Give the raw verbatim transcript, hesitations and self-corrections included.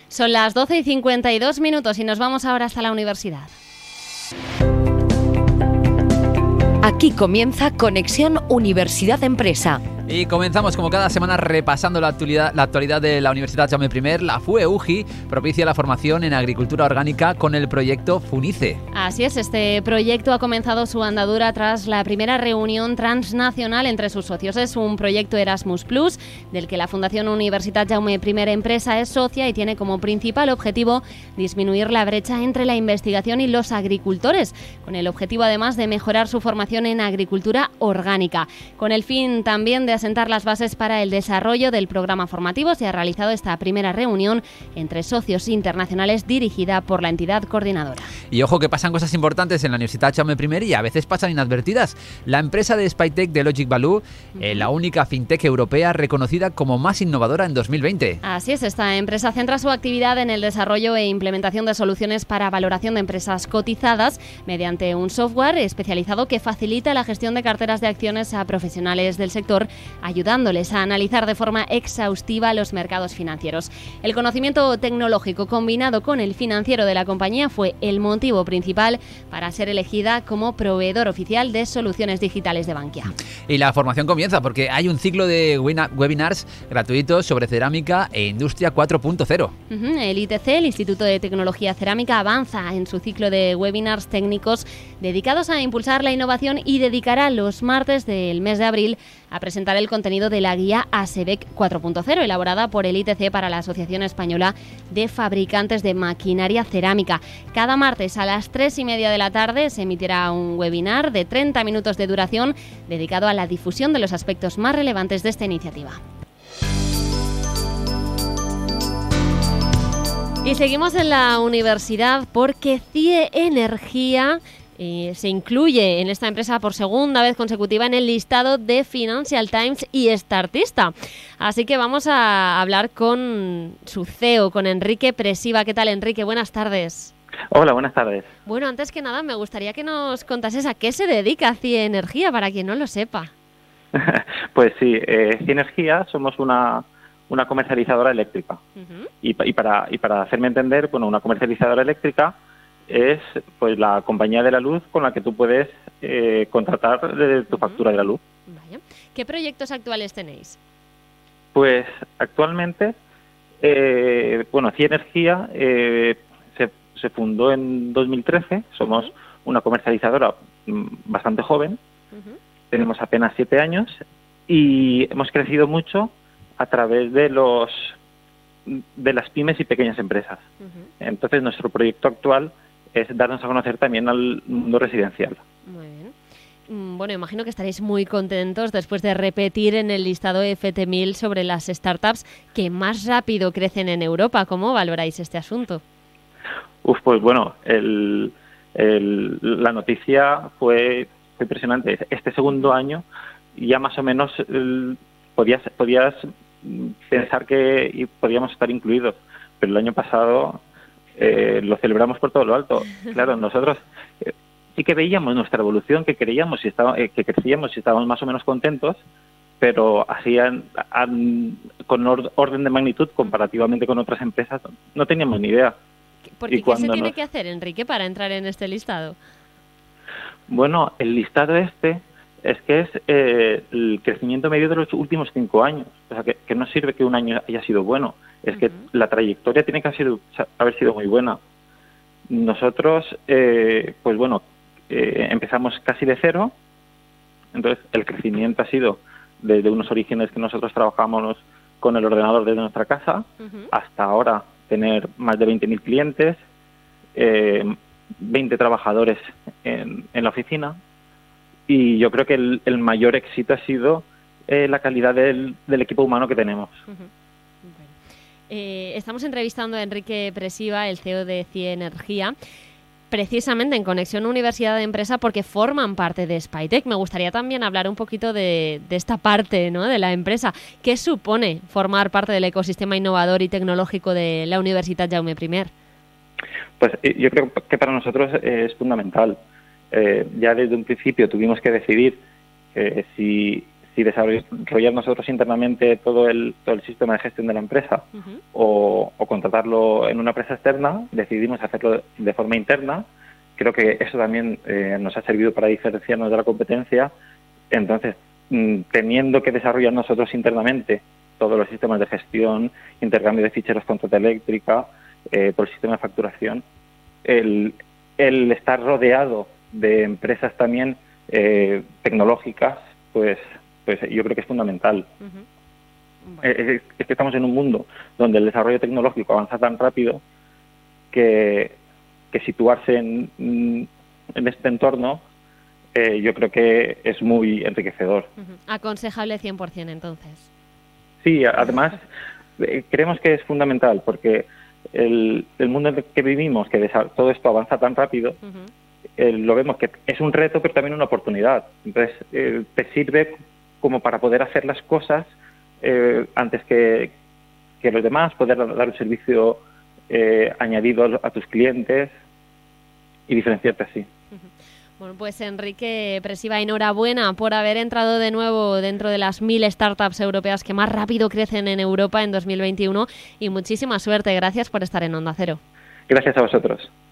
Son las doce y cincuenta y dos minutos y nos vamos ahora hasta la universidad. Aquí comienza Conexión Universidad Empresa. Y comenzamos como cada semana repasando la actualidad, la actualidad de la Universidad Jaume I. La F U E U G I propicia la formación en agricultura orgánica con el proyecto FUNICE. Así es, este proyecto ha comenzado su andadura tras la primera reunión transnacional entre sus socios. Es un proyecto Erasmus plus, del que la Fundación Universitat Jaume I Empresa es socia y tiene como principal objetivo disminuir la brecha entre la investigación y los agricultores, con el objetivo además de mejorar su formación en agricultura orgánica. Con el fin también de asentar las bases para el desarrollo del programa formativo, se ha realizado esta primera reunión entre socios internacionales dirigida por la entidad coordinadora. Y ojo que pasan cosas importantes en la Universidad Jaume I y a veces pasan inadvertidas. La empresa de Spytech de Logic Value, uh-huh. eh, la única fintech europea reconocida como más innovadora en dos mil veinte. Así es, esta empresa centra su actividad en el desarrollo e implementación de soluciones para valoración de empresas cotizadas mediante un software especializado que facilita la gestión de carteras de acciones a profesionales del sector, ayudándoles a analizar de forma exhaustiva los mercados financieros. El conocimiento tecnológico combinado con el financiero de la compañía fue el motivo principal para ser elegida como proveedor oficial de soluciones digitales de Bankia. Y la formación comienza porque hay un ciclo de webinars gratuitos sobre cerámica e industria cuatro punto cero. Uh-huh. El I T C, el Instituto de Tecnología Cerámica, avanza en su ciclo de webinars técnicos dedicados a impulsar la innovación y dedicará los martes del mes de abril a presentar el contenido de la guía ASEVEC cuatro punto cero, elaborada por el I T C para la Asociación Española de Fabricantes de Maquinaria Cerámica. Cada martes a las tres y media de la tarde se emitirá un webinar de treinta minutos de duración dedicado a la difusión de los aspectos más relevantes de esta iniciativa. Y seguimos en la universidad porque CIE Energía Eh, se incluye en esta empresa por segunda vez consecutiva en el listado de Financial Times y Startista. Así que vamos a hablar con su C E O, con Enrique Presiva. ¿Qué tal, Enrique? Buenas tardes. Hola, buenas tardes. Bueno, antes que nada me gustaría que nos contases a qué se dedica CIE Energía, para quien no lo sepa. Pues sí, eh, CIE Energía somos una, una comercializadora eléctrica. Uh-huh. y, y, para, y para hacerme entender, bueno, una comercializadora eléctrica es pues la compañía de la luz con la que tú puedes eh, contratar de tu factura de la luz. Vaya. ¿Qué proyectos actuales tenéis? Pues actualmente, eh, bueno, CIE Energía eh, se, se fundó en dos mil trece, somos uh-huh. una comercializadora bastante joven, uh-huh. tenemos apenas siete años y hemos crecido mucho a través de los de las pymes y pequeñas empresas. Uh-huh. Entonces, nuestro proyecto actual es darnos a conocer también al mundo residencial. Muy bien. Bueno, imagino que estaréis muy contentos después de repetir en el listado F T mil sobre las startups que más rápido crecen en Europa. ¿Cómo valoráis este asunto? Uf, pues bueno, el, el, la noticia fue, fue impresionante. Este segundo año ya más o menos el, podías, podías pensar que podíamos estar incluidos, pero el año pasado eh, lo celebramos por todo lo alto. Claro, nosotros eh, sí que veíamos nuestra evolución, que creíamos y estaba, eh, que crecíamos y estábamos más o menos contentos, pero así an, an, con or, orden de magnitud comparativamente con otras empresas no teníamos ni idea. Porque, ¿qué se tiene nos... que hacer, Enrique, para entrar en este listado? Bueno, el listado este es que es eh, el crecimiento medio de los últimos cinco años. O sea, que, que no sirve que un año haya sido bueno. Es uh-huh. que la trayectoria tiene que haber sido, haber sido muy buena. Nosotros, eh, pues bueno, eh, empezamos casi de cero. Entonces, el crecimiento ha sido desde unos orígenes que nosotros trabajamos con el ordenador desde nuestra casa, uh-huh. hasta ahora tener más de veinte mil clientes, eh, veinte trabajadores en, en la oficina. Y yo creo que el, el mayor éxito ha sido eh, la calidad del, del equipo humano que tenemos. Uh-huh. Bueno. Eh, estamos entrevistando a Enrique Presiva, el C E O de CIE Energía, precisamente en Conexión Universidad de Empresa porque forman parte de Spytech. Me gustaría también hablar un poquito de, de esta parte, ¿no?, de la empresa. ¿Qué supone formar parte del ecosistema innovador y tecnológico de la Universitat Jaume I? Pues yo creo que para nosotros es fundamental. Eh, ya desde un principio tuvimos que decidir eh, si, si desarrollar nosotros internamente todo el, todo el sistema de gestión de la empresa uh-huh. o, o contratarlo en una empresa externa, decidimos hacerlo de forma interna. Creo que eso también eh, nos ha servido para diferenciarnos de la competencia. Entonces, mmm, teniendo que desarrollar nosotros internamente todos los sistemas de gestión, intercambio de ficheros, contrata eléctrica, eh, todo el sistema de facturación, el, el estar rodeado de empresas también eh, tecnológicas, pues pues yo creo que es fundamental. Uh-huh. Bueno. Es, es que estamos en un mundo donde el desarrollo tecnológico avanza tan rápido que, que situarse en, en este entorno eh, yo creo que es muy enriquecedor. Uh-huh. Aconsejable cien por ciento entonces. Sí, además eh, creemos que es fundamental porque el, el mundo en el que vivimos, que desa- todo esto avanza tan rápido, uh-huh. eh, lo vemos que es un reto pero también una oportunidad. Entonces eh, te sirve como para poder hacer las cosas eh, antes que, que los demás, poder dar un servicio eh, añadido a tus clientes y diferenciarte así. Bueno, pues Enrique Presiva, enhorabuena por haber entrado de nuevo dentro de las mil startups europeas que más rápido crecen en Europa en dos mil veintiuno y muchísima suerte. Gracias por estar en Onda Cero. Gracias a vosotros.